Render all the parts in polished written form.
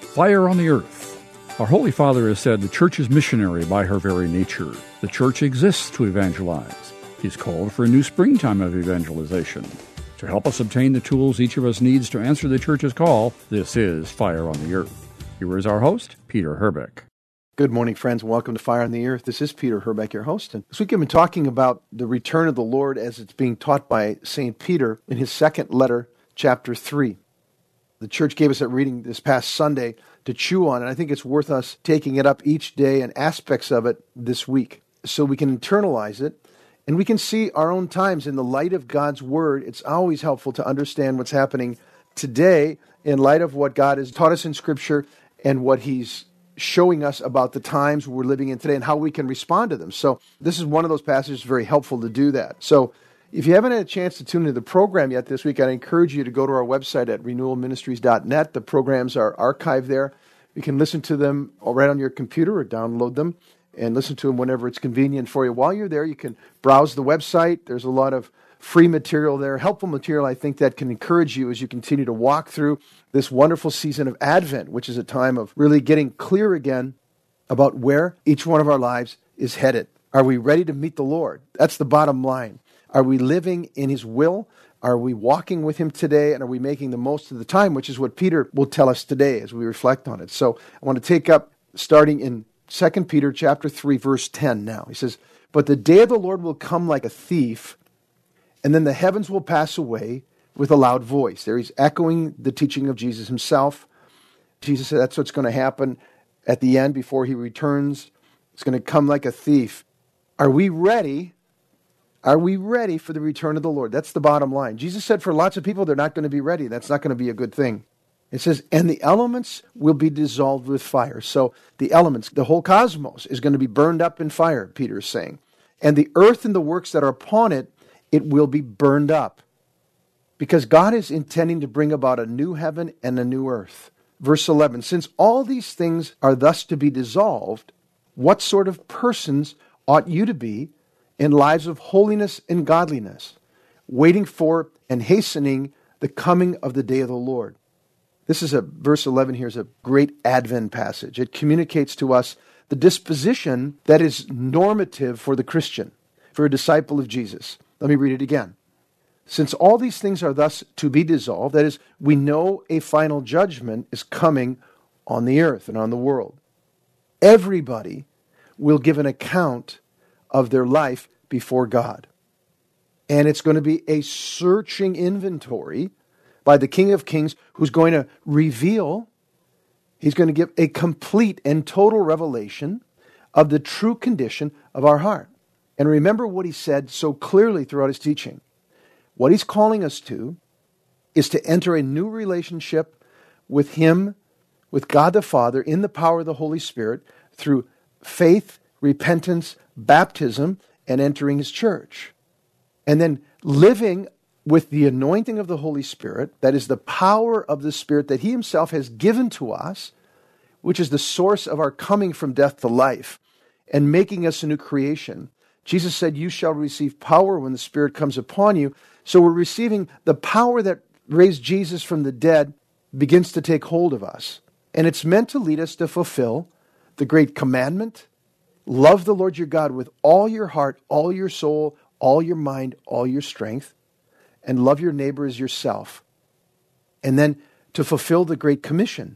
Fire on the Earth. Our Holy Father has said the Church is missionary by her very nature. The Church exists to evangelize. He's called for a new springtime of evangelization. To help us obtain the tools each of us needs to answer the Church's call, this is Fire on the Earth. Here is our host, Peter Herbeck. Good morning, friends. Welcome to Fire on the Earth. This is Peter Herbeck, your host. And this week I've been talking about the return of the Lord as it's being taught by St. Peter in his second letter, chapter 3. The church gave us that reading this past Sunday to chew on, and I think it's worth us taking it up each day and aspects of it this week so we can internalize it and we can see our own times in the light of God's Word. It's always helpful to understand what's happening today in light of what God has taught us in Scripture and what He's showing us about the times we're living in today and how we can respond to them. So this is one of those passages very helpful to do that. So if you haven't had a chance to tune into the program yet this week, I'd encourage you to go to our website at renewalministries.net. The programs are archived there. You can listen to them right on your computer or download them and listen to them whenever it's convenient for you. While you're there, you can browse the website. There's a lot of free material there, helpful material, I think, that can encourage you as you continue to walk through this wonderful season of Advent, which is a time of really getting clear again about where each one of our lives is headed. Are we ready to meet the Lord? That's the bottom line. Are we living in His will? Are we walking with Him today? And are we making the most of the time, which is what Peter will tell us today as we reflect on it. So I want to take up starting in 2 Peter chapter 3, verse 10 now. He says, "But the day of the Lord will come like a thief, and then the heavens will pass away with a loud voice." There he's echoing the teaching of Jesus himself. Jesus said that's what's going to happen at the end before He returns. It's going to come like a thief. Are we ready? Are we ready for the return of the Lord? That's the bottom line. Jesus said for lots of people, they're not going to be ready. That's not going to be a good thing. It says, and the elements will be dissolved with fire. So the elements, the whole cosmos is going to be burned up in fire, Peter is saying. And the earth and the works that are upon it, it will be burned up. Because God is intending to bring about a new heaven and a new earth. Verse 11, since all these things are thus to be dissolved, what sort of persons ought you to be in lives of holiness and godliness, waiting for and hastening the coming of the day of the Lord? This is verse 11 here is a great Advent passage. It communicates to us the disposition that is normative for the Christian, for a disciple of Jesus. Let me read it again. Since all these things are thus to be dissolved, that is, we know a final judgment is coming on the earth and on the world. Everybody will give an account of their life before God. And it's going to be a searching inventory by the King of Kings who's going to reveal, He's going to give a complete and total revelation of the true condition of our heart. And remember what He said so clearly throughout His teaching. What He's calling us to is to enter a new relationship with Him, with God the Father, in the power of the Holy Spirit, through faith, repentance, baptism, and entering His church. And then living with the anointing of the Holy Spirit, that is the power of the Spirit that He Himself has given to us, which is the source of our coming from death to life, and making us a new creation. Jesus said, you shall receive power when the Spirit comes upon you. So we're receiving the power that raised Jesus from the dead begins to take hold of us. And it's meant to lead us to fulfill the great commandment: love the Lord your God with all your heart, all your soul, all your mind, all your strength, and love your neighbor as yourself. And then to fulfill the Great Commission: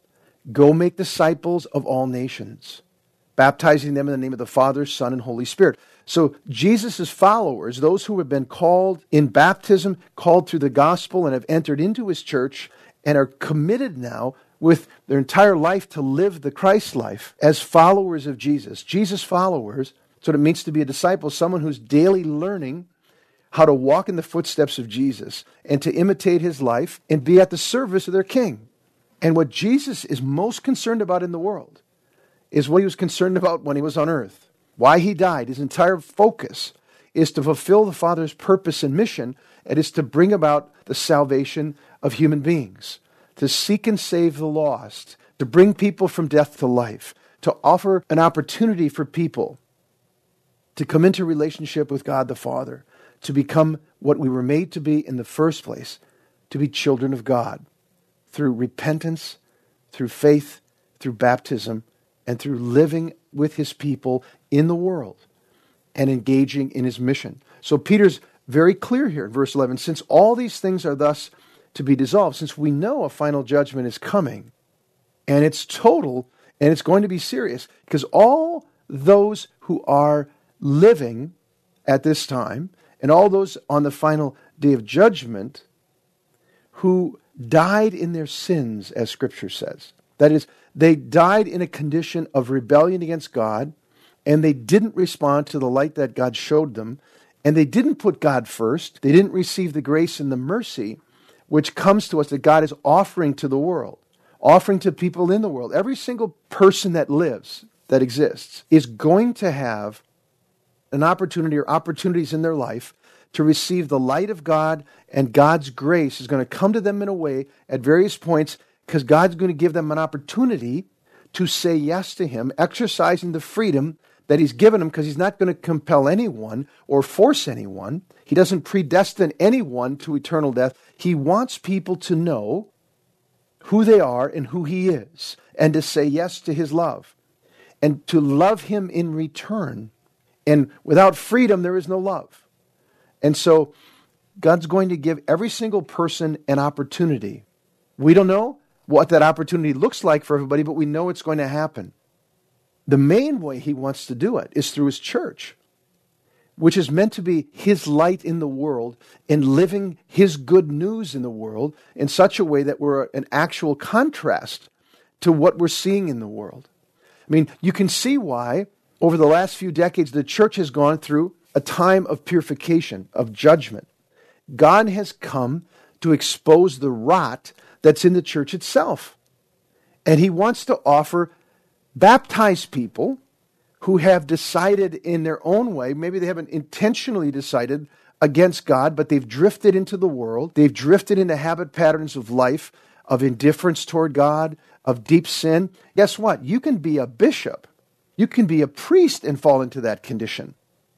go make disciples of all nations, baptizing them in the name of the Father, Son, and Holy Spirit. So Jesus' followers, those who have been called in baptism, called through the gospel, and have entered into His church, and are committed now with their entire life to live the Christ life as followers of Jesus. Jesus followers, that's what it means to be a disciple, someone who's daily learning how to walk in the footsteps of Jesus and to imitate His life and be at the service of their King. And what Jesus is most concerned about in the world is what He was concerned about when He was on earth. Why He died, His entire focus is to fulfill the Father's purpose and mission. It is to bring about the salvation of human beings, to seek and save the lost, to bring people from death to life, to offer an opportunity for people to come into relationship with God the Father, to become what we were made to be in the first place, to be children of God, through repentance, through faith, through baptism, and through living with his people in the world and engaging in his mission. So Peter's very clear here in verse 11, since all these things are thus to be dissolved, since we know a final judgment is coming, and it's total, and it's going to be serious, because all those who are living at this time, and all those on the final day of judgment who died in their sins, as Scripture says. That is, they died in a condition of rebellion against God, and they didn't respond to the light that God showed them, and they didn't put God first. They didn't receive the grace and the mercy which comes to us that God is offering to the world, offering to people in the world. Every single person that lives, that exists, is going to have an opportunity or opportunities in their life to receive the light of God, and God's grace is going to come to them in a way at various points because God's going to give them an opportunity to say yes to him, exercising the freedom that he's given them, because he's not going to compel anyone or force anyone. He doesn't predestine anyone to eternal death. He wants people to know who they are and who he is, and to say yes to his love, and to love him in return. And without freedom, there is no love. And so God's going to give every single person an opportunity. We don't know what that opportunity looks like for everybody, but we know it's going to happen. The main way he wants to do it is through his church, which is meant to be his light in the world and living his good news in the world in such a way that we're an actual contrast to what we're seeing in the world. I mean, you can see why over the last few decades the church has gone through a time of purification, of judgment. God has come to expose the rot that's in the church itself. And he wants to offer baptized people who have decided in their own way, maybe they haven't intentionally decided against God, but they've drifted into the world. They've drifted into habit patterns of life, of indifference toward God, of deep sin. Guess what? You can be a bishop. You can be a priest and fall into that condition.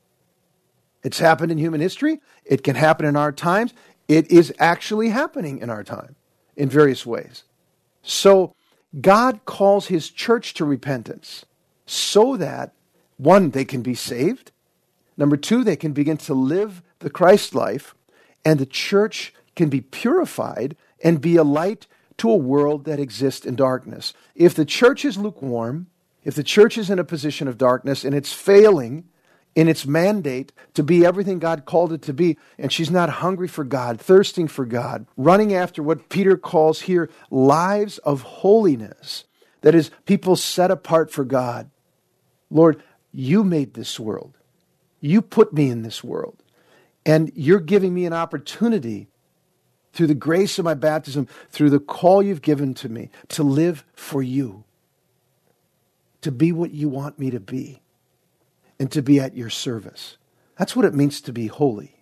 It's happened in human history. It can happen in our times. It is actually happening in our time in various ways. So God calls his church to repentance so that, one, they can be saved. Number two, they can begin to live the Christ life, and the church can be purified and be a light to a world that exists in darkness. If the church is lukewarm, if the church is in a position of darkness and it's failing in its mandate to be everything God called it to be, and she's not hungry for God, thirsting for God, running after what Peter calls here lives of holiness, that is, people set apart for God. Lord, you made this world. You put me in this world. And you're giving me an opportunity through the grace of my baptism, through the call you've given to me, to live for you, to be what you want me to be, and to be at your service. That's what it means to be holy.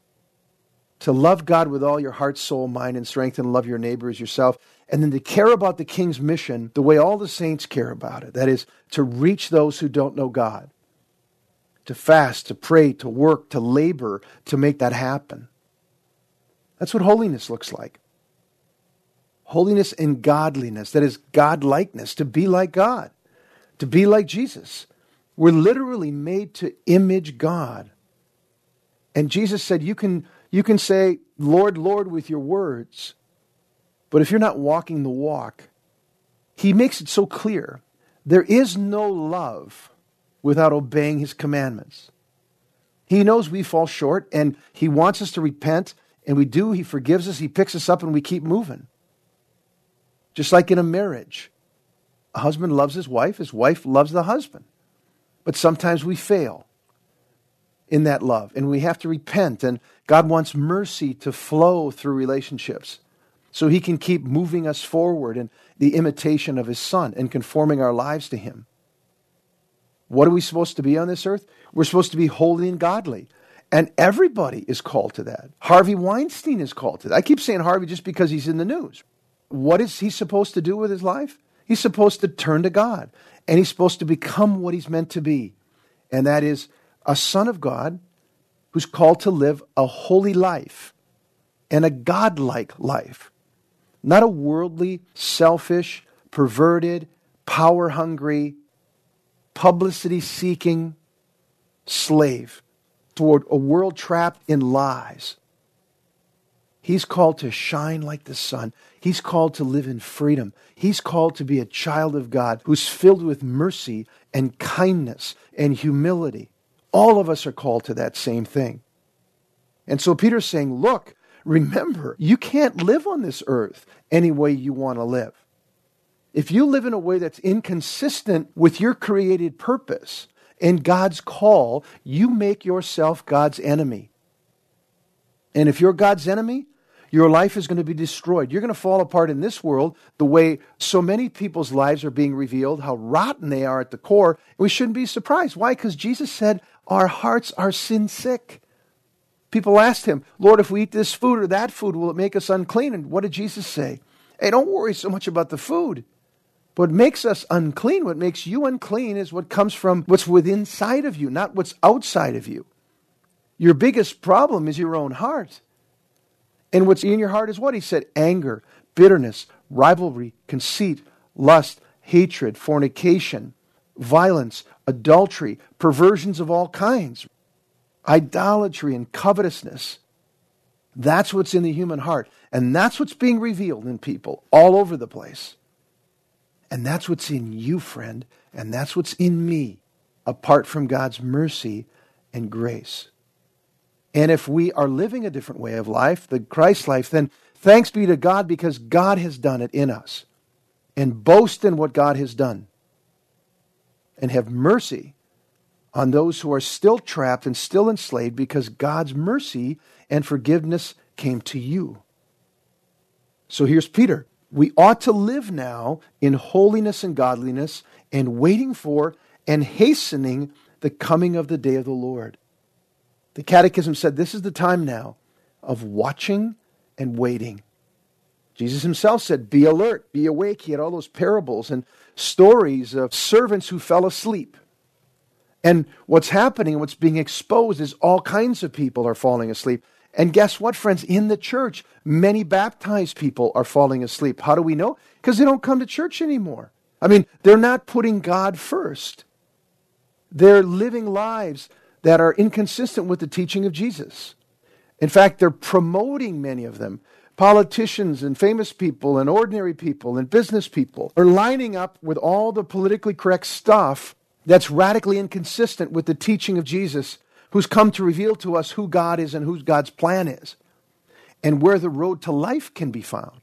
To love God with all your heart, soul, mind, and strength, and love your neighbor as yourself, and then to care about the king's mission the way all the saints care about it. That is, to reach those who don't know God. To fast, to pray, to work, to labor, to make that happen. That's what holiness looks like. Holiness and godliness, that is, God-likeness, to be like God, to be like Jesus. We're literally made to image God. And Jesus said, you can say, Lord, Lord, with your words, but if you're not walking the walk, he makes it so clear. There is no love without obeying his commandments. He knows we fall short, and he wants us to repent, and we do. He forgives us, he picks us up, and we keep moving. Just like in a marriage. A husband loves his wife loves the husband. But sometimes we fail in that love, and we have to repent, and God wants mercy to flow through relationships so he can keep moving us forward in the imitation of his Son and conforming our lives to him. What are we supposed to be on this earth? We're supposed to be holy and godly, and everybody is called to that. Harvey Weinstein is called to that. I keep saying Harvey just because he's in the news. What is he supposed to do with his life? He's supposed to turn to God, and he's supposed to become what he's meant to be, and that is a son of God who's called to live a holy life and a godlike life. Not a worldly, selfish, perverted, power-hungry, publicity-seeking slave toward a world trapped in lies. He's called to shine like the sun. He's called to live in freedom. He's called to be a child of God who's filled with mercy and kindness and humility. All of us are called to that same thing. And so Peter's saying, look, remember, you can't live on this earth any way you want to live. If you live in a way that's inconsistent with your created purpose and God's call, you make yourself God's enemy. And if you're God's enemy, your life is going to be destroyed. You're going to fall apart in this world the way so many people's lives are being revealed, how rotten they are at the core. We shouldn't be surprised. Why? Because Jesus said our hearts are sin sick. People asked him, Lord, if we eat this food or that food, will it make us unclean? And what did Jesus say? Hey, don't worry so much about the food. What makes us unclean, what makes you unclean is what comes from what's within inside of you, not what's outside of you. Your biggest problem is your own heart. And what's in your heart is what? He said, anger, bitterness, rivalry, conceit, lust, hatred, fornication, violence, adultery, perversions of all kinds, idolatry and covetousness. That's what's in the human heart. And that's what's being revealed in people all over the place. And that's what's in you, friend. And that's what's in me, apart from God's mercy and grace. And if we are living a different way of life, the Christ life, then thanks be to God because God has done it in us. And boast in what God has done. And have mercy on those who are still trapped and still enslaved because God's mercy and forgiveness came to you. So here's Peter. We ought to live now in holiness and godliness and waiting for and hastening the coming of the day of the Lord. The Catechism said this is the time now of watching and waiting. Jesus himself said, be alert, be awake. He had all those parables and stories of servants who fell asleep. And what's happening, what's being exposed is all kinds of people are falling asleep. And guess what, friends? In the church, many baptized people are falling asleep. How do we know? Because they don't come to church anymore. I mean, they're not putting God first. They're living lives that are inconsistent with the teaching of Jesus. In fact, they're promoting, many of them, politicians and famous people and ordinary people and business people are lining up with all the politically correct stuff that's radically inconsistent with the teaching of Jesus, who's come to reveal to us who God is and who God's plan is, and where the road to life can be found.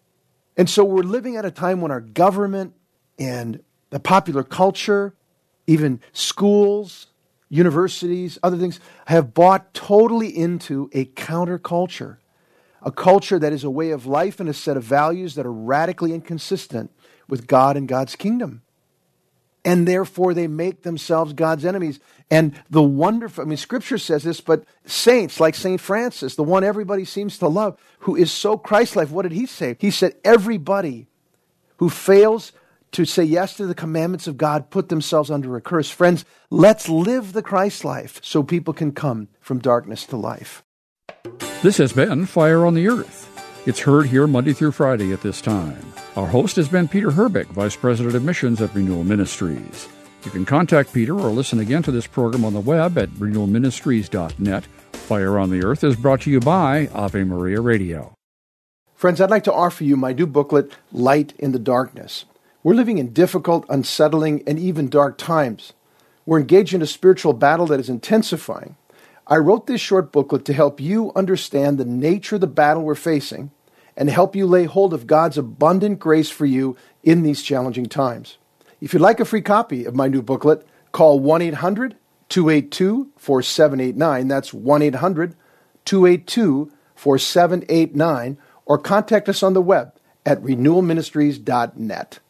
And so we're living at a time when our government and the popular culture, even schools, universities, other things, have bought totally into a counterculture, a culture that is a way of life and a set of values that are radically inconsistent with God and God's kingdom. And therefore they make themselves God's enemies. And the wonderful, Scripture says this, but saints like St. Francis, the one everybody seems to love, who is so Christ-like, what did he say? He said, everybody who fails to say yes to the commandments of God put themselves under a curse. Friends, let's live the Christ life so people can come from darkness to life. This has been Fire on the Earth. It's heard here Monday through Friday at this time. Our host has been Peter Herbeck, Vice President of Missions at Renewal Ministries. You can contact Peter or listen again to this program on the web at renewalministries.net. Fire on the Earth is brought to you by Ave Maria Radio. Friends, I'd like to offer you my new booklet, Light in the Darkness. We're living in difficult, unsettling, and even dark times. We're engaged in a spiritual battle that is intensifying. I wrote this short booklet to help you understand the nature of the battle we're facing and help you lay hold of God's abundant grace for you in these challenging times. If you'd like a free copy of my new booklet, call 1-800-282-4789. That's 1-800-282-4789, or contact us on the web at renewalministries.net.